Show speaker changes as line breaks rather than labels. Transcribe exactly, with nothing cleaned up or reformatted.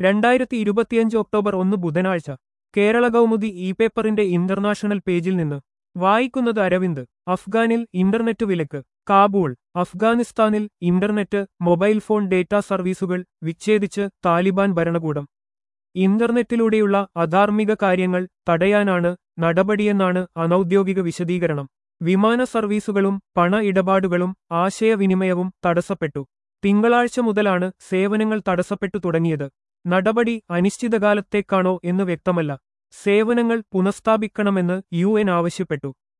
രണ്ടായിരത്തി ഇരുപത്തിയഞ്ച് ഒക്ടോബർ ഒന്ന് ബുധനാഴ്ച കേരള കൗമുദി ഇ പേപ്പറിന്റെ ഇന്റർനാഷണൽ പേജിൽ നിന്ന് വായിക്കുന്നത് അരവിന്ദ്. അഫ്ഗാനിൽ ഇന്റർനെറ്റ് വിലക്ക്. കാബൂൾ. അഫ്ഗാനിസ്ഥാനിൽ ഇന്റർനെറ്റ്, മൊബൈൽ ഫോൺ ഡേറ്റാ സർവീസുകൾ വിച്ഛേദിച്ച് താലിബാൻ ഭരണകൂടം. ഇന്റർനെറ്റിലൂടെയുള്ള അധാർമിക കാര്യങ്ങൾ തടയാനാണ് നടപടിയെന്നാണ് അനൗദ്യോഗിക വിശദീകരണം. വിമാന സർവീസുകളും പണ ഇടപാടുകളും ആശയവിനിമയവും തടസ്സപ്പെട്ടു. തിങ്കളാഴ്ച മുതലാണ് സേവനങ്ങൾ തടസ്സപ്പെട്ടു തുടങ്ങിയത്. നടപടി അനിശ്ചിതകാലത്തേക്കാണോ എന്ന് വ്യക്തമല്ല. സേവനങ്ങൾ പുനഃസ്ഥാപിക്കണമെന്ന് യു എൻ ആവശ്യപ്പെട്ടു.